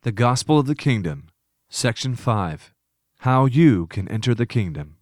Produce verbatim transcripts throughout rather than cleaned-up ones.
The Gospel of the Kingdom, Section five. How you can enter the kingdom.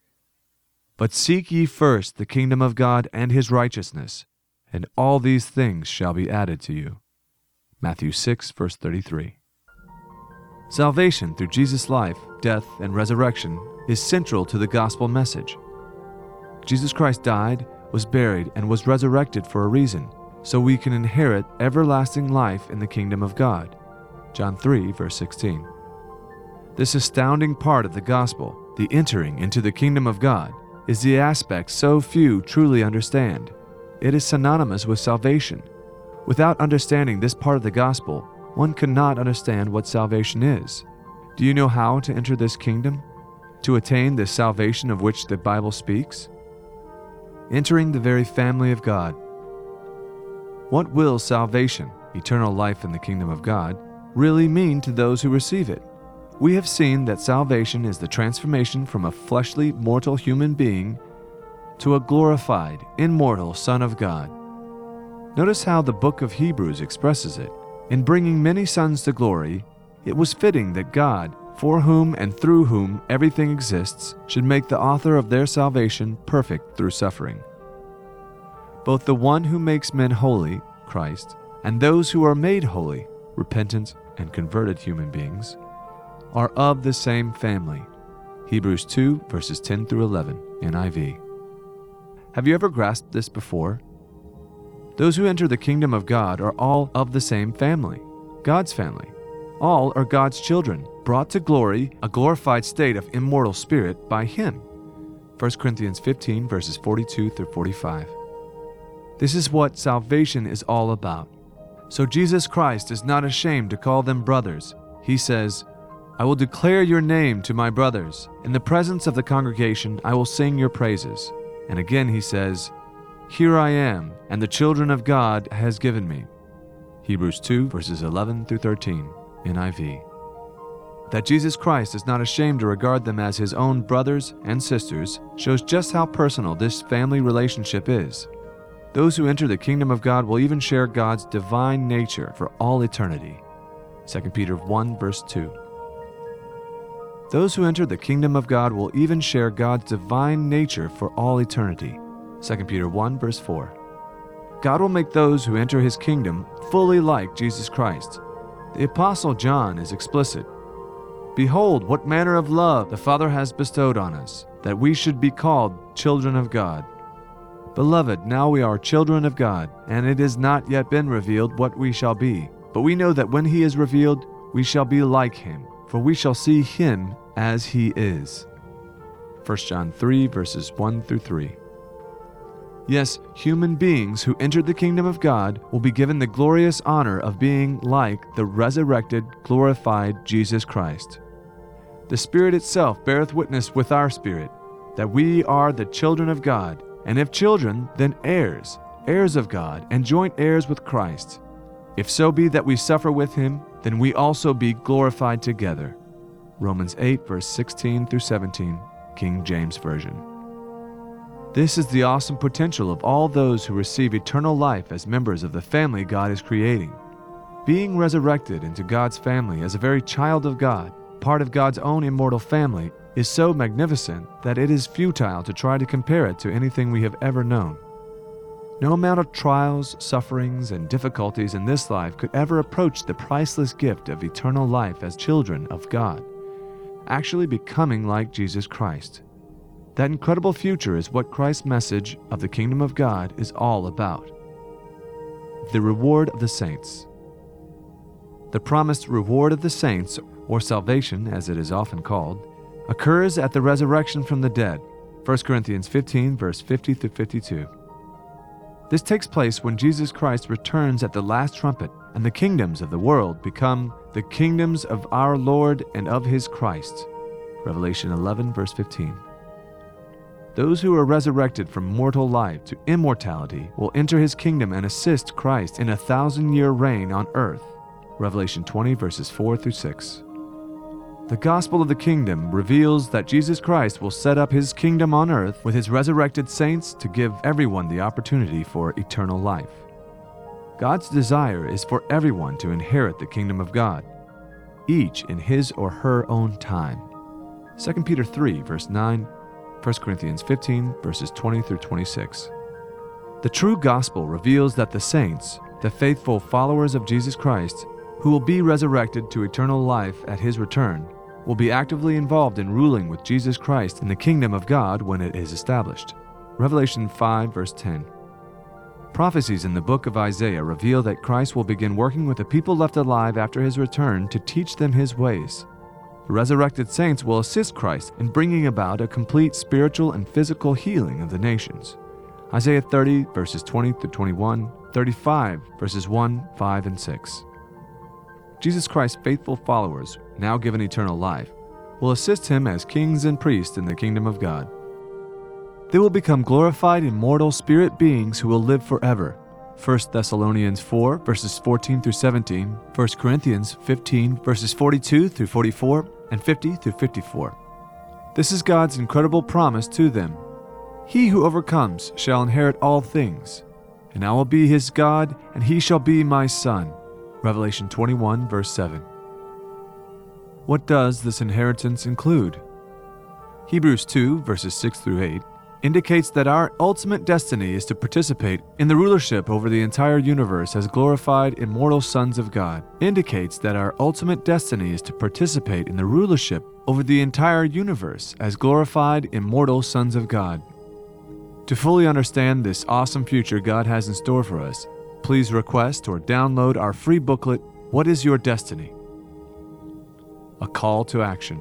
But seek ye first the kingdom of God and his righteousness, and all these things shall be added to you. Matthew six, verse thirty-three. Salvation through Jesus' life, death, and resurrection is central to the gospel message. Jesus Christ died, was buried, and was resurrected for a reason, so we can inherit everlasting life in the kingdom of God. John three, verse sixteen. This astounding part of the gospel, the entering into the kingdom of God, is the aspect so few truly understand. It is synonymous with salvation. Without understanding this part of the gospel, one cannot understand what salvation is. Do you know how to enter this kingdom? To attain the salvation of which the Bible speaks? Entering the very family of God. What will salvation, eternal life in the kingdom of God, really mean to those who receive it? We have seen that salvation is the transformation from a fleshly, mortal human being to a glorified, immortal Son of God. Notice how the book of Hebrews expresses it. In bringing many sons to glory, it was fitting that God, for whom and through whom everything exists, should make the author of their salvation perfect through suffering. Both the one who makes men holy, Christ, and those who are made holy, repentant and converted human beings, are of the same family. Hebrews two, verses ten through eleven, N I V. Have you ever grasped this before? Those who enter the kingdom of God are all of the same family, God's family. All are God's children, brought to glory, a glorified state of immortal spirit by Him. First Corinthians fifteen, verses forty-two through forty-five. This is what salvation is all about. So Jesus Christ is not ashamed to call them brothers. He says, I will declare your name to my brothers. In the presence of the congregation, I will sing your praises. And again he says, Here I am, and the children of God has given me. Hebrews two, verses eleven through thirteen, N I V. That Jesus Christ is not ashamed to regard them as his own brothers and sisters shows just how personal this family relationship is. Those who enter the kingdom of God will even share God's divine nature for all eternity. Second Peter one, verse two. Those who enter the kingdom of God will even share God's divine nature for all eternity. Second Peter one, verse four. God will make those who enter his kingdom fully like Jesus Christ. The Apostle John is explicit. Behold, what manner of love the Father has bestowed on us, that we should be called children of God. Beloved, now we are children of God, and it has not yet been revealed what we shall be. But we know that when he is revealed, we shall be like him, for we shall see him as he is. First John three, verses one through three. Yes, human beings who entered the kingdom of God will be given the glorious honor of being like the resurrected, glorified Jesus Christ. The Spirit itself beareth witness with our spirit that we are the children of God, and if children, then heirs, heirs of God, and joint heirs with Christ. If so be that we suffer with him, then we also be glorified together. Romans eight, verse sixteen through seventeen, King James Version. This is the awesome potential of all those who receive eternal life as members of the family God is creating. Being resurrected into God's family as a very child of God, part of God's own immortal family, is so magnificent that it is futile to try to compare it to anything we have ever known. No amount of trials, sufferings, and difficulties in this life could ever approach the priceless gift of eternal life as children of God, actually becoming like Jesus Christ. That incredible future is what Christ's message of the kingdom of God is all about. The reward of the saints. The promised reward of the saints, or salvation as it is often called, occurs at the resurrection from the dead, First Corinthians fifteen, verse fifty through fifty-two. This takes place when Jesus Christ returns at the last trumpet, and the kingdoms of the world become the kingdoms of our Lord and of his Christ. Revelation eleven, verse fifteen. Those who are resurrected from mortal life to immortality will enter his kingdom and assist Christ in a thousand-year reign on earth. Revelation twenty, verses four through six. The gospel of the kingdom reveals that Jesus Christ will set up his kingdom on earth with his resurrected saints to give everyone the opportunity for eternal life. God's desire is for everyone to inherit the kingdom of God. each in his or her own time. Second Peter three, verse nine, First Corinthians fifteen, verses twenty through twenty-six. The true gospel reveals that the saints, the faithful followers of Jesus Christ, who will be resurrected to eternal life at his return, will be actively involved in ruling with Jesus Christ in the kingdom of God when it is established. Revelation five, verse ten. Prophecies in the book of Isaiah reveal that Christ will begin working with the people left alive after his return to teach them his ways. The resurrected saints will assist Christ in bringing about a complete spiritual and physical healing of the nations. Isaiah thirty, verses twenty through twenty-one, thirty-five, verses one, five, and six. Jesus Christ's faithful followers, now given eternal life, will assist him as kings and priests in the kingdom of God. They will become glorified immortal spirit beings who will live forever. First Thessalonians four, verses fourteen through seventeen, First Corinthians fifteen, verses forty-two through forty-four, and fifty through fifty-four. This is God's incredible promise to them. He who overcomes shall inherit all things, and I will be his God, and he shall be my son. Revelation twenty-one, verse seven. What does this inheritance include? Hebrews two, verses six through eight, indicates that our ultimate destiny is to participate in the rulership over the entire universe as glorified immortal sons of God. Indicates that our ultimate destiny is to participate in the rulership over the entire universe as glorified immortal sons of God. To fully understand this awesome future God has in store for us, please request or download our free booklet, What is Your Destiny? A call to action.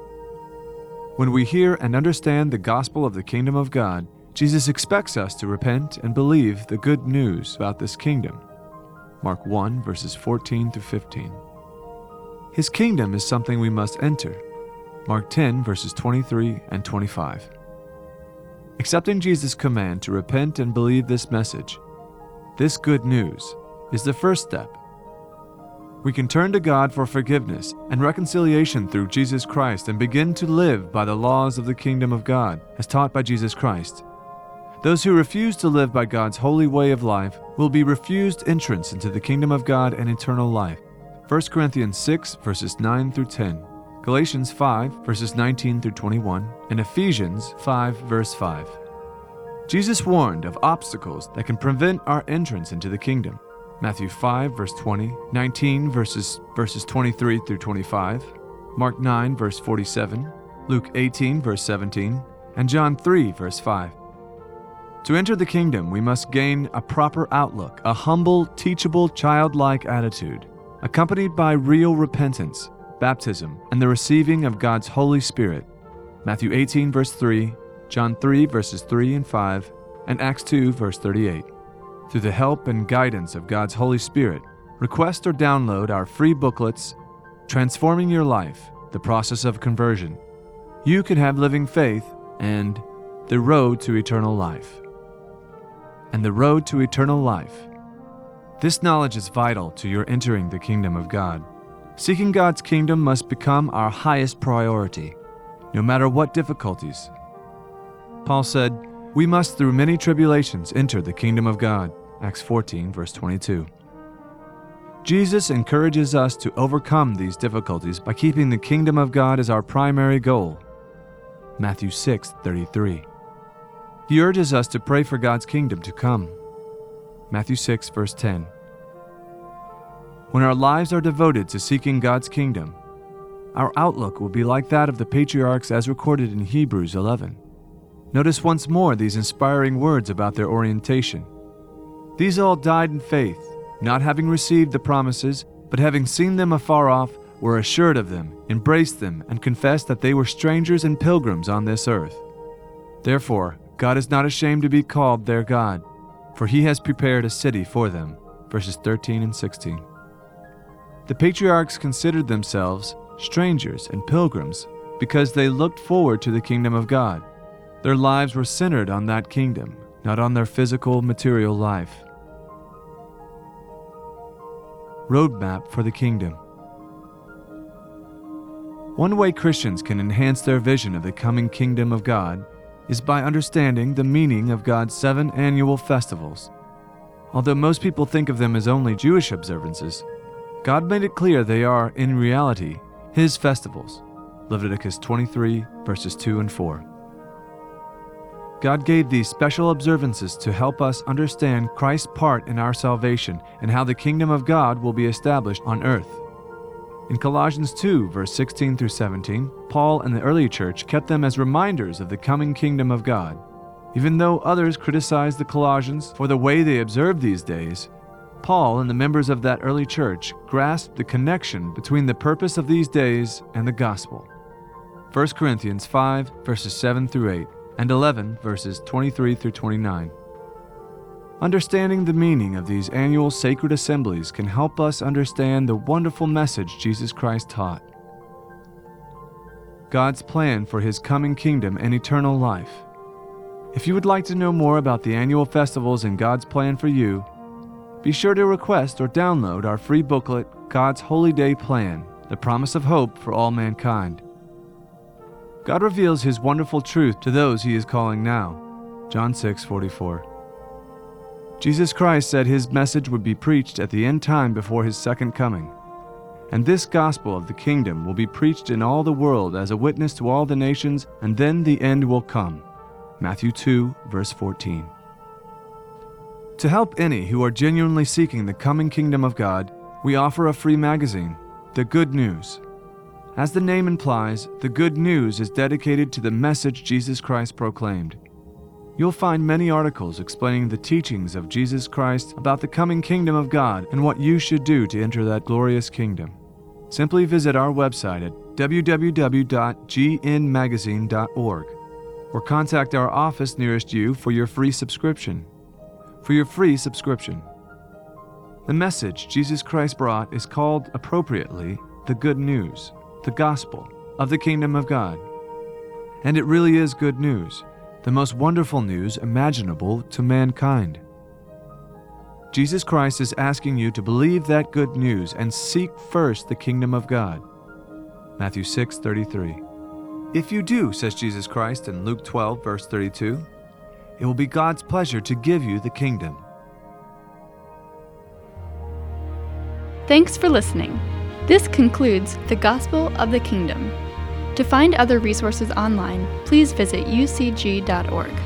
When we hear and understand the gospel of the kingdom of God, Jesus expects us to repent and believe the good news about this kingdom. Mark one, verses fourteen through fifteen. His kingdom is something we must enter. Mark ten, verses twenty-three and twenty-five. Accepting Jesus' command to repent and believe this message, this good news, is the first step. We can turn to God for forgiveness and reconciliation through Jesus Christ and begin to live by the laws of the kingdom of God, as taught by Jesus Christ. Those who refuse to live by God's holy way of life will be refused entrance into the kingdom of God and eternal life. First Corinthians six, verses nine through ten, Galatians five, verses nineteen through twenty-one, and Ephesians five, verse five. Jesus warned of obstacles that can prevent our entrance into the kingdom. Matthew five, verse twenty, nineteen, verses, verses twenty-three through twenty-five, Mark nine, verse forty-seven, Luke eighteen, verse seventeen, and John three, verse five. To enter the kingdom, we must gain a proper outlook, a humble, teachable, childlike attitude, accompanied by real repentance, baptism, and the receiving of God's Holy Spirit. Matthew eighteen, verse three, John three, verses three and five, and Acts two, verse thirty-eight. Through the help and guidance of God's Holy Spirit, request or download our free booklets, Transforming Your Life, The Process of Conversion, You Can Have Living Faith, and The Road to Eternal Life. And the road to eternal life. This knowledge is vital to your entering the kingdom of God. Seeking God's kingdom must become our highest priority, no matter what difficulties. Paul said, "We must through many tribulations enter the kingdom of God." Acts fourteen, verse twenty-two. Jesus encourages us to overcome these difficulties by keeping the kingdom of God as our primary goal. Matthew six, thirty-three. He urges us to pray for God's kingdom to come. Matthew six, verse ten. When our lives are devoted to seeking God's kingdom, our outlook will be like that of the patriarchs as recorded in Hebrews eleven. Notice once more these inspiring words about their orientation. These all died in faith, not having received the promises, but having seen them afar off, were assured of them, embraced them, and confessed that they were strangers and pilgrims on this earth. Therefore, God is not ashamed to be called their God, for he has prepared a city for them. Verses thirteen and sixteen. The patriarchs considered themselves strangers and pilgrims because they looked forward to the kingdom of God. Their lives were centered on that kingdom, not on their physical, material life. Roadmap for the kingdom. One way Christians can enhance their vision of the coming kingdom of God is by understanding the meaning of God's seven annual festivals. Although most people think of them as only Jewish observances, God made it clear they are, in reality, His festivals. Leviticus twenty-three, verses two and four. God gave these special observances to help us understand Christ's part in our salvation and how the kingdom of God will be established on earth. In Colossians two, verse sixteen through seventeen, Paul and the early church kept them as reminders of the coming kingdom of God. Even though others criticized the Colossians for the way they observed these days, Paul and the members of that early church grasped the connection between the purpose of these days and the gospel. First Corinthians five, verses seven through eight, and eleven, verses twenty-three through twenty-nine. Understanding the meaning of these annual sacred assemblies can help us understand the wonderful message Jesus Christ taught. God's plan for His coming kingdom and eternal life. If you would like to know more about the annual festivals and God's plan for you, be sure to request or download our free booklet, God's Holy Day Plan, the promise of hope for all mankind. God reveals His wonderful truth to those He is calling now. John six forty-four. Jesus Christ said His message would be preached at the end time before His second coming. And this gospel of the kingdom will be preached in all the world as a witness to all the nations, and then the end will come. Matthew two, verse fourteen. To help any who are genuinely seeking the coming kingdom of God, we offer a free magazine, The Good News. As the name implies, the Good News is dedicated to the message Jesus Christ proclaimed. You'll find many articles explaining the teachings of Jesus Christ about the coming kingdom of God and what you should do to enter that glorious kingdom. Simply visit our website at w w w dot g n magazine dot org or contact our office nearest you for your free subscription. For your free subscription. The message Jesus Christ brought is called appropriately the Good News, the gospel of the kingdom of God. And it really is good news, the most wonderful news imaginable to mankind. Jesus Christ is asking you to believe that good news and seek first the kingdom of God. Matthew six thirty-three. If you do, says Jesus Christ in Luke twelve, verse thirty-two, it will be God's pleasure to give you the kingdom. Thanks for listening. This concludes the Gospel of the Kingdom. To find other resources online, please visit u c g dot org.